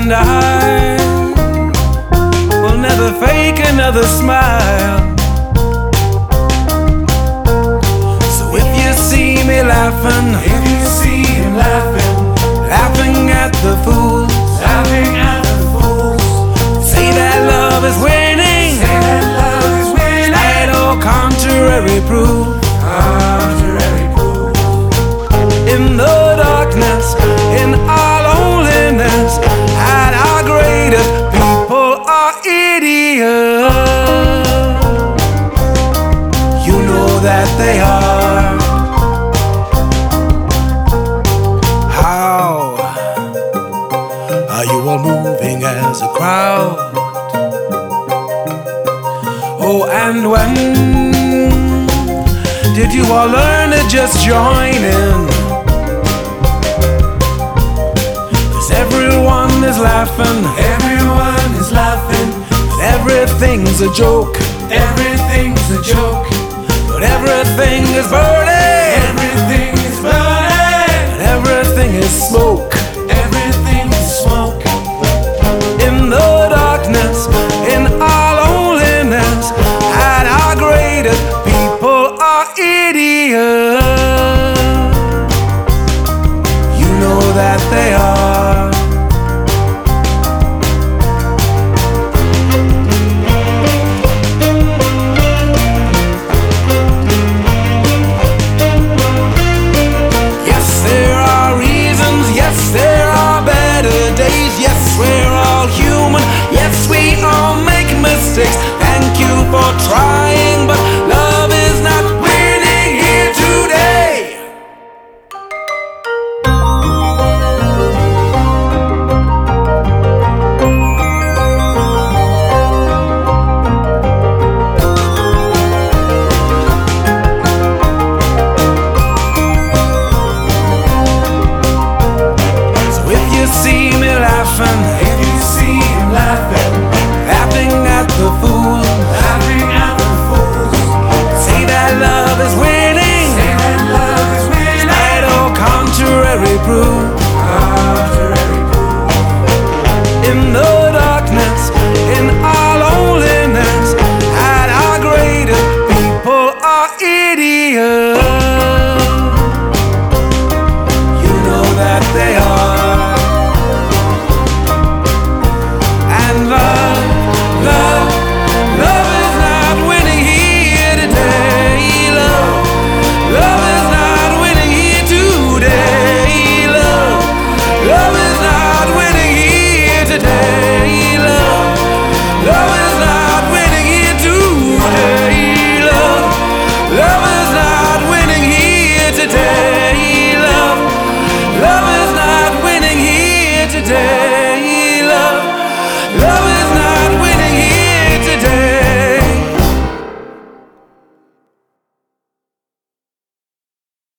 and I will never fake another smile. So if you see me laughing, laughing at the fools, say that love is winning, despite all contrary proof. In the darkness, in our loneliness, at our greatest, people are idiots. You know that they are. How are you all moving as a crowd? Oh, and when did you all learn to just join in? Everyone is laughing, but everything's a joke, but everything is burning, but everything is smoke, in the darkness, in our loneliness, at our greatest, people are idiots. You know that they are. Thank you for trying, but love is not winning here today. So if you see me laughing, laughing at the fools, say that love is winning, despite all contrary proof. In the darkness, in our loneliness, at our greatest, people are idiots. You know that they are. And love is not winning here today. Love is not winning here today. Love is not winning here today. Love is not winning here today. Love is not winning here today. Love is not winning here today.